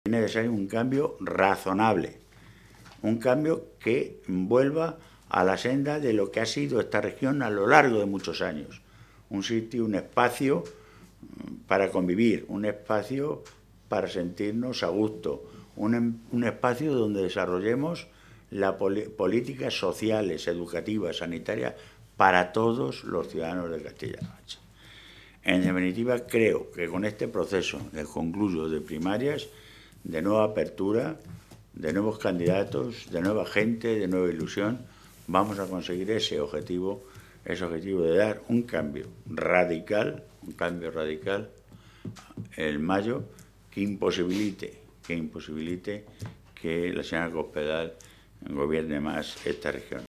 Tiene que ser un cambio razonable, un cambio que vuelva a la senda de lo que ha sido esta región a lo largo de muchos años. Un sitio, un espacio para convivir, un espacio para sentirnos a gusto, un espacio donde desarrollemos las políticas sociales, educativas, sanitarias para todos los ciudadanos de Castilla-La Mancha. En definitiva, creo que con este proceso, que concluyo, de primarias, de nueva apertura, de nuevos candidatos, de nueva gente, de nueva ilusión, vamos a conseguir ese objetivo de dar un cambio radical en mayo que imposibilite que la señora Cospedal gobierne más esta región.